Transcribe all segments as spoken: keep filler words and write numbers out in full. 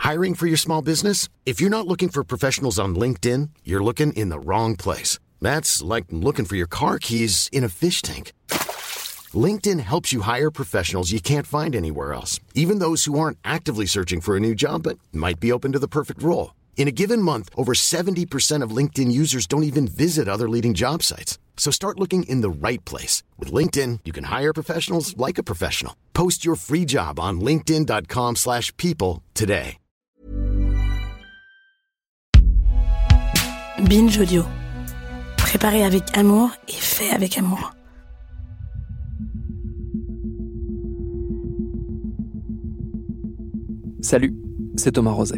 Hiring for your small business? If you're not looking for professionals on LinkedIn, you're looking in the wrong place. That's like looking for your car keys in a fish tank. LinkedIn helps you hire professionals you can't find anywhere else, even those who aren't actively searching for a new job but might be open to the perfect role. In a given month, over seventy percent of LinkedIn users don't even visit other leading job sites. So start looking in the right place. With LinkedIn, you can hire professionals like a professional. Post your free job on linkedin dot com slash people today. Binge Audio. Préparé avec amour et fait avec amour. Salut, c'est Thomas Rozek.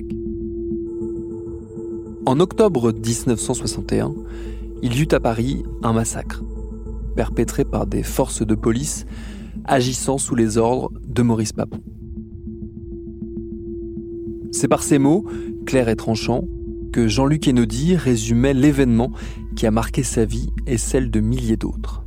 En octobre dix-neuf cent soixante et un, il y eut à Paris un massacre, perpétré par des forces de police agissant sous les ordres de Maurice Papon. C'est par ces mots, clairs et tranchants, que Jean-Luc Hénaudy résumait l'événement qui a marqué sa vie et celle de milliers d'autres.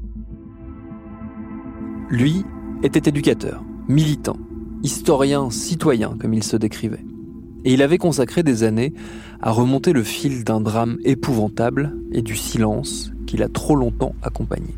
Lui était éducateur, militant, historien, citoyen, comme il se décrivait. Et il avait consacré des années à remonter le fil d'un drame épouvantable et du silence qui l'a trop longtemps accompagné.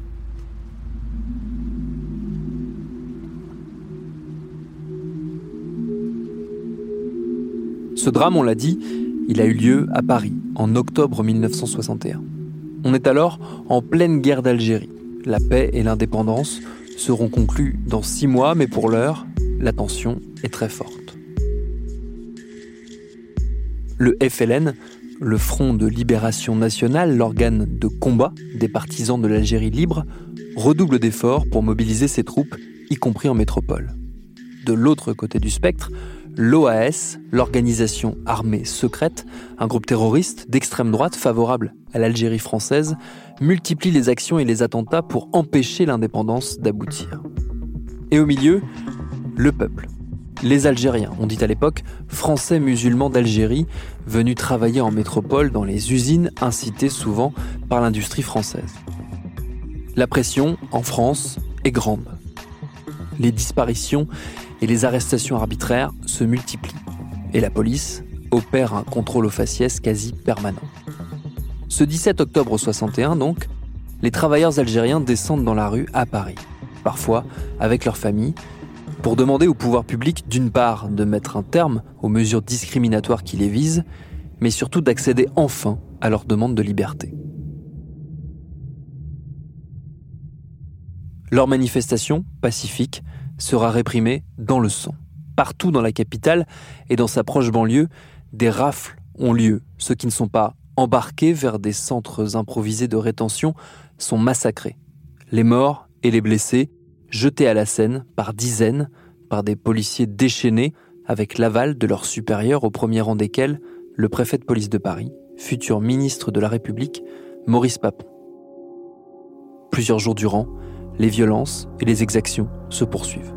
Ce drame, on l'a dit, il a eu lieu à Paris, en octobre dix-neuf cent soixante et un. On est alors en pleine guerre d'Algérie. La paix et l'indépendance seront conclues dans six mois, mais pour l'heure, la tension est très forte. Le F L N, le Front de Libération Nationale, l'organe de combat des partisans de l'Algérie libre, redouble d'efforts pour mobiliser ses troupes, y compris en métropole. De l'autre côté du spectre, l'O A S, l'organisation armée secrète, un groupe terroriste d'extrême droite favorable à l'Algérie française, multiplie les actions et les attentats pour empêcher l'indépendance d'aboutir. Et au milieu, le peuple. Les Algériens, on dit à l'époque Français musulmans d'Algérie, venus travailler en métropole dans les usines incitées souvent par l'industrie française. La pression, en France, est grande. Les disparitions et les arrestations arbitraires se multiplient. Et la police opère un contrôle aux faciès quasi permanent. Ce dix-sept octobre soixante et un, donc, les travailleurs algériens descendent dans la rue à Paris, parfois avec leur famille, pour demander au pouvoir public, d'une part, de mettre un terme aux mesures discriminatoires qui les visent, mais surtout d'accéder enfin à leur demande de liberté. Leur manifestation, pacifique, sera réprimée dans le sang. Partout dans la capitale et dans sa proche banlieue, des rafles ont lieu. Ceux qui ne sont pas embarqués vers des centres improvisés de rétention sont massacrés. Les morts et les blessés jetés à la Seine par dizaines, par des policiers déchaînés, avec l'aval de leurs supérieurs, au premier rang desquels le préfet de police de Paris, futur ministre de la République, Maurice Papon. Plusieurs jours durant, les violences et les exactions se poursuivent.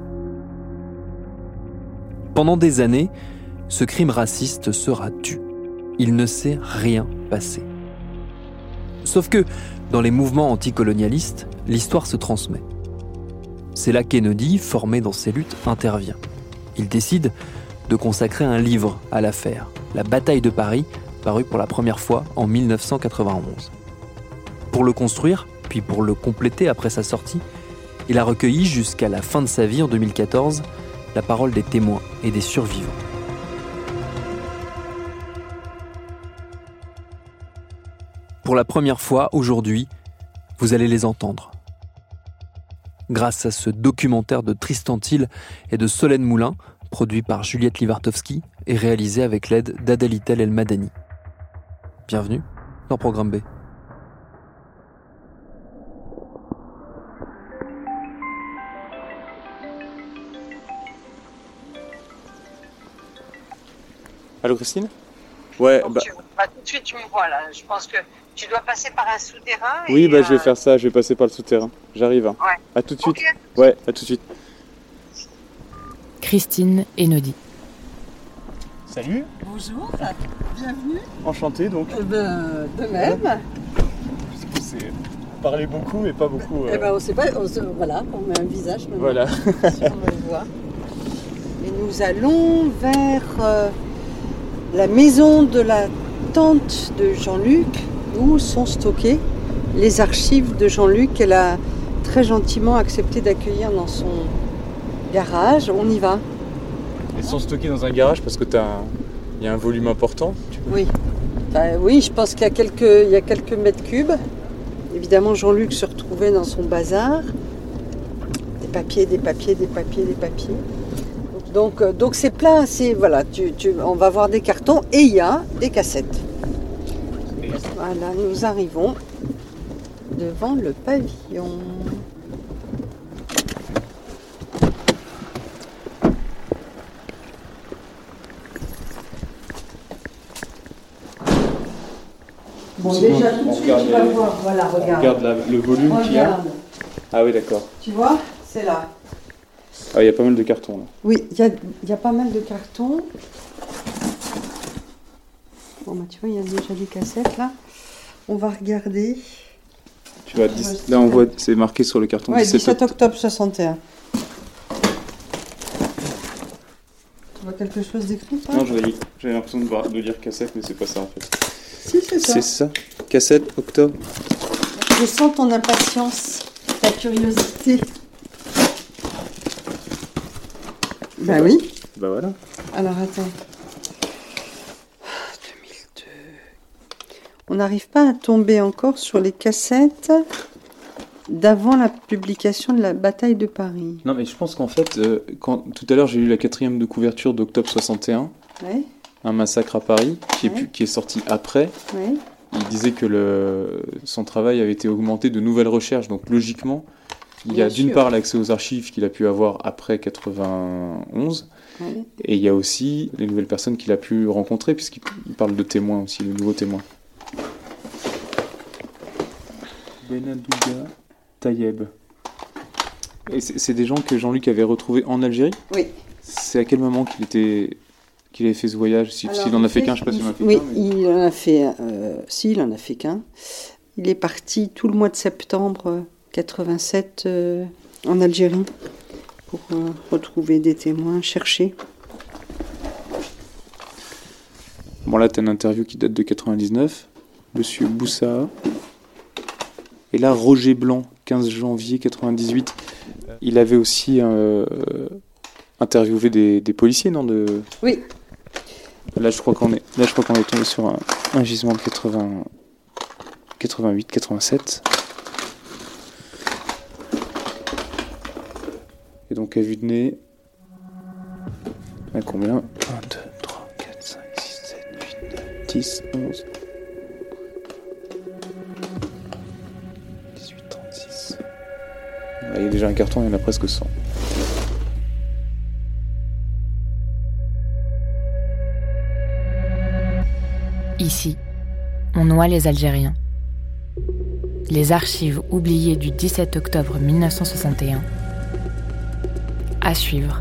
Pendant des années, ce crime raciste sera tu. Il ne s'est rien passé. Sauf que, dans les mouvements anticolonialistes, l'histoire se transmet. C'est là qu'Hénaudy, formé dans ces luttes, intervient. Il décide de consacrer un livre à l'affaire, La bataille de Paris, paru pour la première fois en dix-neuf cent quatre-vingt-onze. Pour le construire, puis pour le compléter après sa sortie, il a recueilli jusqu'à la fin de sa vie en deux mille quatorze la parole des témoins et des survivants. Pour la première fois, aujourd'hui, vous allez les entendre. Grâce à ce documentaire de Tristan Thiel et de Solène Moulin, produit par Juliette Livartowski et réalisé avec l'aide d'Adalitel El Madani. Bienvenue dans Programme B. Allô Christine ? Ouais, Donc bah... tu, bah, tout de suite tu me vois là, je pense que tu dois passer par un souterrain. Oui, et, bah je vais euh... faire ça, je vais passer par le souterrain. J'arrive. Hein. Ouais. À tout de suite. Okay. Ouais, à tout de suite. Christine Hénaudy. Salut. Bonjour, bienvenue. Enchanté donc. Eh ben, de même. On s'est parlé beaucoup mais pas beaucoup. Euh... Eh ben, on sait pas, on se, voilà, on met un visage maintenant. Voilà. Si on le voit. Et nous allons vers euh, la maison de la tante de Jean-Luc, où sont stockées les archives de Jean-Luc qu'elle a très gentiment accepté d'accueillir dans son garage. On y va. Elles sont stockées dans un garage parce que t'as un... il y a un volume important. Tu peux... Oui. Enfin, oui, je pense qu'il y a quelques, il y a quelques mètres cubes. Évidemment, Jean-Luc se retrouvait dans son bazar. Des papiers, des papiers, des papiers, des papiers. Donc, donc c'est plein. C'est, voilà, tu, tu, on va voir des cartons et il y a des cassettes. Voilà, nous arrivons devant le pavillon. Bon, déjà, tout de suite, tu vas voir. Voilà, regarde. On regarde la, le volume regarde. qu'il y a. Ah oui, d'accord. Tu vois, c'est là. Ah, il y a pas mal de cartons, là. Oui, il y a, y a pas mal de cartons. Bon, bah, tu vois, il y a déjà des cassettes, là. On va regarder. Tu vois, dix, là, on voit, c'est marqué sur le carton. Ouais, dix-sept octobre soixante et un. Tu vois quelque chose d'écrit, toi? Non, j'avais, j'avais l'impression de, voir, de lire cassette, mais c'est pas ça, en fait. Si, c'est ça. C'est ça. Cassette, octobre. Je sens ton impatience, ta curiosité. Bah oui. Bah voilà. Alors attends. deux mille deux. On n'arrive pas à tomber encore sur les cassettes d'avant la publication de la bataille de Paris. Non, mais je pense qu'en fait, euh, quand, tout à l'heure, j'ai lu la quatrième de couverture d'octobre soixante et un. Ouais. Un massacre à Paris, qui, Ouais. est, qui est sorti après. Ouais. Il disait que le, son travail avait été augmenté de nouvelles recherches. Donc logiquement, il y Bien a d'une sûr. part l'accès aux archives qu'il a pu avoir après quatre-vingt-onze. Ouais. Et il y a aussi les nouvelles personnes qu'il a pu rencontrer, puisqu'il il parle de témoins aussi, de nouveaux témoins. Benadouga Tayeb. Et c'est, c'est des gens que Jean-Luc avait retrouvés en Algérie. Oui. C'est à quel moment qu'il était... qu'il avait fait ce voyage, si, Alors, s'il en a fait il qu'un, je ne sais pas s'il en a fait oui, qu'un. Mais... il en a fait, euh, si, il en a fait qu'un. Il est parti tout le mois de septembre quatre-vingt-sept euh, en Algérie pour euh, retrouver des témoins, chercher. Bon, là, tu as une interview qui date de quatre-vingt-dix-neuf. Monsieur Boussa. Et là, Roger Blanc, quinze janvier quatre-vingt-dix-huit. Il avait aussi euh, interviewé des, des policiers, non de... Oui. Là, je crois qu'on est, là, je crois qu'on est tombé sur un, un gisement de quatre-vingts, quatre-vingt-huit, quatre-vingt-sept. Et donc, à vue de nez, à combien? un, deux, trois, quatre, cinq, six, sept, huit, neuf, dix, onze, dix-huit, trente-six. Il y a déjà un carton, il y en a presque cent. Ici, on noie les Algériens. Les archives oubliées du dix-sept octobre mille neuf cent soixante et un. À suivre.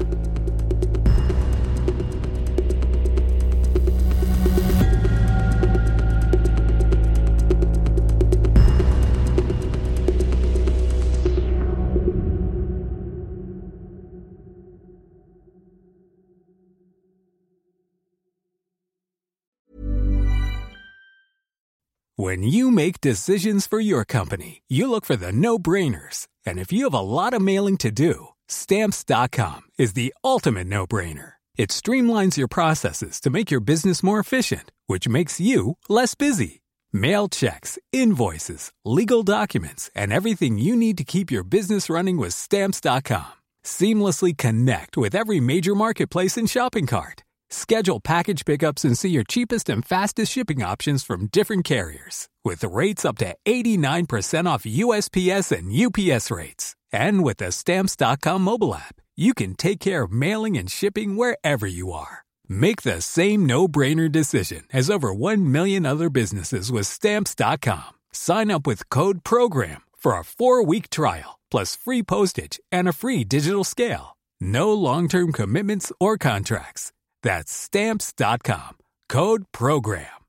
When you make decisions for your company, you look for the no-brainers. And if you have a lot of mailing to do, Stamps dot com is the ultimate no-brainer. It streamlines your processes to make your business more efficient, which makes you less busy. Mail checks, invoices, legal documents, and everything you need to keep your business running with Stamps dot com. Seamlessly connect with every major marketplace and shopping cart. Schedule package pickups and see your cheapest and fastest shipping options from different carriers. With rates up to eighty-nine percent off U S P S and U P S rates. And with the Stamps dot com mobile app, you can take care of mailing and shipping wherever you are. Make the same no-brainer decision as over one million other businesses with Stamps dot com. Sign up with code PROGRAM for a four-week trial, plus free postage and a free digital scale. No long-term commitments or contracts. That's Stamps dot com. Code PROGRAM.